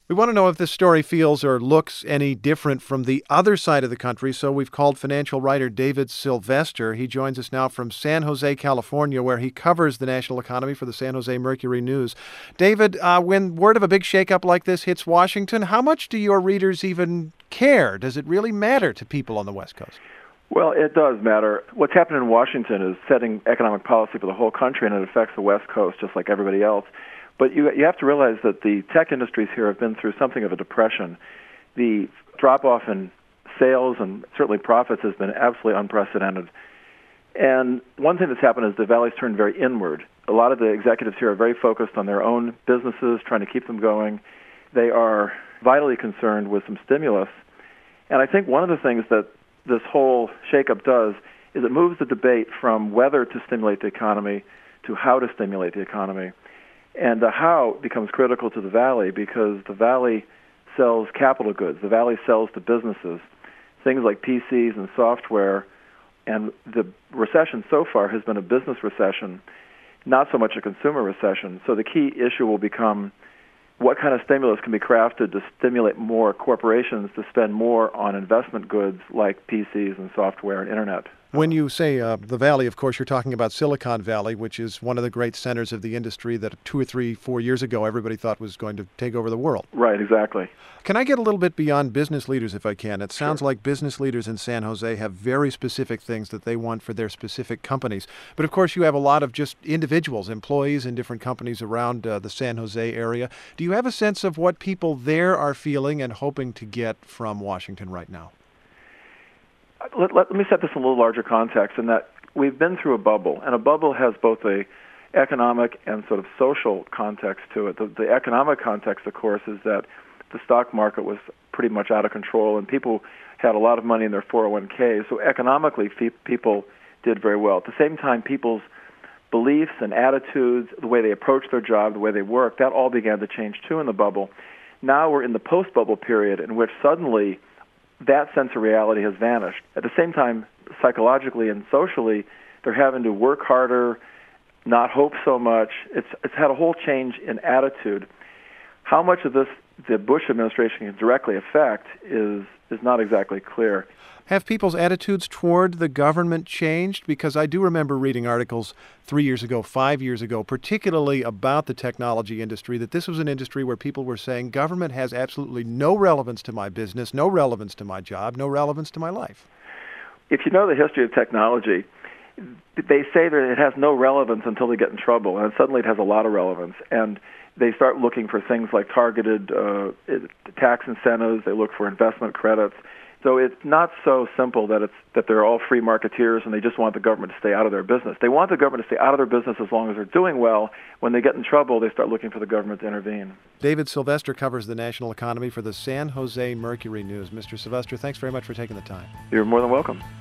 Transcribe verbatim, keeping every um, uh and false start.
We want to know if this story feels or looks any different from the other side of the country, so we've called financial writer David Sylvester. He joins us now from San Jose, California, where he covers the national economy for the San Jose Mercury News. David, uh, when word of a big shakeup like this hits Washington, how much do your readers even care? Does it really matter to people on the West Coast? Well, it does matter. What's happening in Washington is setting economic policy for the whole country, and it affects the West Coast just like everybody else. But you, you have to realize that the tech industries here have been through something of a depression. The drop-off in sales and certainly profits has been absolutely unprecedented. And one thing that's happened is the Valley's turned very inward. A lot of the executives here are very focused on their own businesses, trying to keep them going. They are vitally concerned with some stimulus. And I think one of the things that this whole shakeup does is it moves the debate from whether to stimulate the economy to how to stimulate the economy. And the how becomes critical to the Valley because the Valley sells capital goods. The Valley sells to businesses, things like P Cs and software. And the recession so far has been a business recession, not so much a consumer recession. So the key issue will become what kind of stimulus can be crafted to stimulate more corporations to spend more on investment goods like P Cs and software and Internet. When you say uh, the Valley, of course, you're talking about Silicon Valley, which is one of the great centers of the industry that two or three, four years ago everybody thought was going to take over the world. Right, exactly. Can I get a little bit beyond business leaders if I can? It sounds Sure. like business leaders in San Jose have very specific things that they want for their specific companies. But of course, you have a lot of just individuals, employees in different companies around uh, the San Jose area. Do you have a sense of what people there are feeling and hoping to get from Washington right now? Let, let, let me set this in a little larger context in that we've been through a bubble, and a bubble has both a economic and sort of social context to it. The, the economic context, of course, is that the stock market was pretty much out of control, and people had a lot of money in their four oh one k. So economically, fe- people did very well. At the same time, people's beliefs and attitudes, the way they approach their job, the way they work, that all began to change too in the bubble. Now we're in the post-bubble period in which suddenly that sense of reality has vanished. At the same time, psychologically and socially, they're having to work harder, not hope so much. It's it's had a whole change in attitude. How much of this the Bush administration can directly affect is is not exactly clear. Have people's attitudes toward the government changed? Because I do remember reading articles three years ago, five years ago, particularly about the technology industry, that this was an industry where people were saying government has absolutely no relevance to my business, no relevance to my job, no relevance to my life. If you know the history of technology, they say that it has no relevance until they get in trouble, and suddenly it has a lot of relevance. And they start looking for things like targeted uh, tax incentives. They look for investment credits. So it's not so simple that it's that they're all free marketeers and they just want the government to stay out of their business. They want the government to stay out of their business as long as they're doing well. When they get in trouble, they start looking for the government to intervene. David Sylvester covers the national economy for the San Jose Mercury News. Mister Sylvester, thanks very much for taking the time. You're more than welcome.